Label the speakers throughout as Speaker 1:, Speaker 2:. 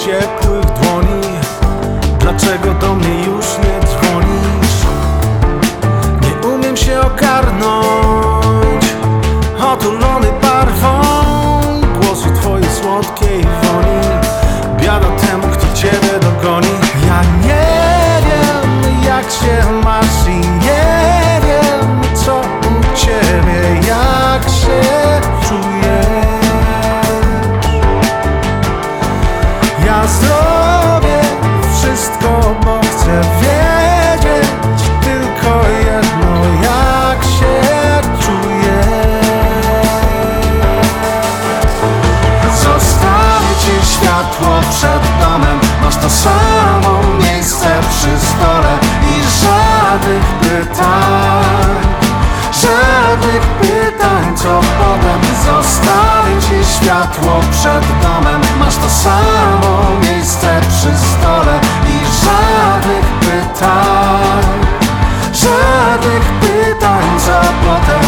Speaker 1: ciepłych dłoni. Dlaczego do mnie już nie dzwonisz? Nie umiem się ogarnąć, otulony barwą głosu twojej słodkiej woni. Biada temu, kto ciebie dogoni. Ja nie wiem, jak się masz i nie wiem, co u ciebie, jak się czujesz. Ja zrobię wszystko, bo chcę wiedzieć tylko jedno, jak się czujesz. Zostawię ci światło przed domem, masz to samo miejsce przy stole i żadnych pytań, co potem. Zostawię ci światło przed domem, masz to samo miejsce przy stole i żadnych pytań, co potem.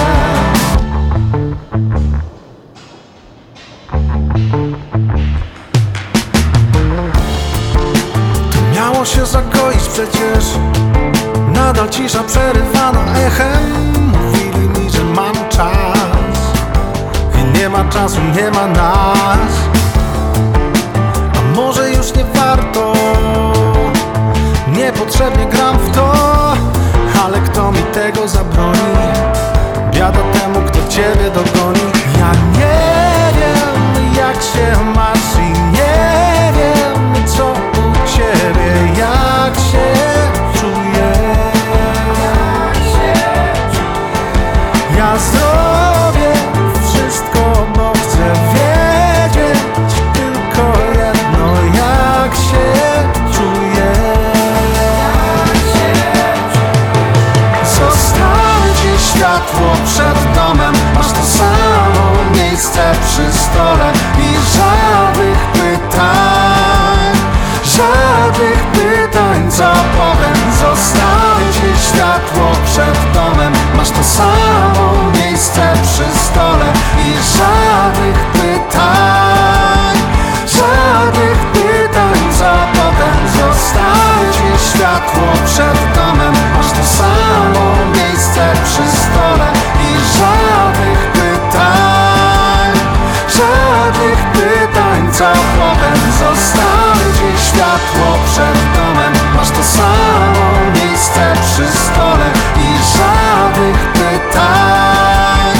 Speaker 1: Miało się zagoić przecież, nadal cisza przerywana echem. Mówili mi, że mam czas i nie ma czasu, nie ma nas. A może już nie warto, niepotrzebnie gram w to, ale kto mi tego zabroni? Biada temu, kto ciebie dogoni. Ja nie wiem, jak się masz i nie wiem, co u ciebie, jak się czujesz. Ja zrobię wszystko, bo chcę wiedzieć tylko jedno, jak się czujesz. Zostawię ci światło przed domem, masz to samo miejsce przy stole i żadnych pytań, co potem. Zostawię ci światło przed domem, masz to samo miejsce przy stole i żadnych pytań, co potem. Zostawię ci światło przed domem, masz to samo miejsce przy stole i żadnych pytań, co potem. Zostawię ci światło przed domem, masz to samo miejsce przy stole i żadnych pytań,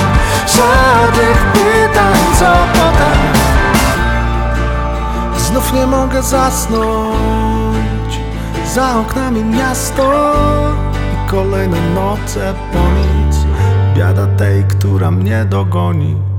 Speaker 1: co potem. Znów nie mogę zasnąć, za oknami miasto i kolejne noce po nic. Biada tej, która mnie dogoni.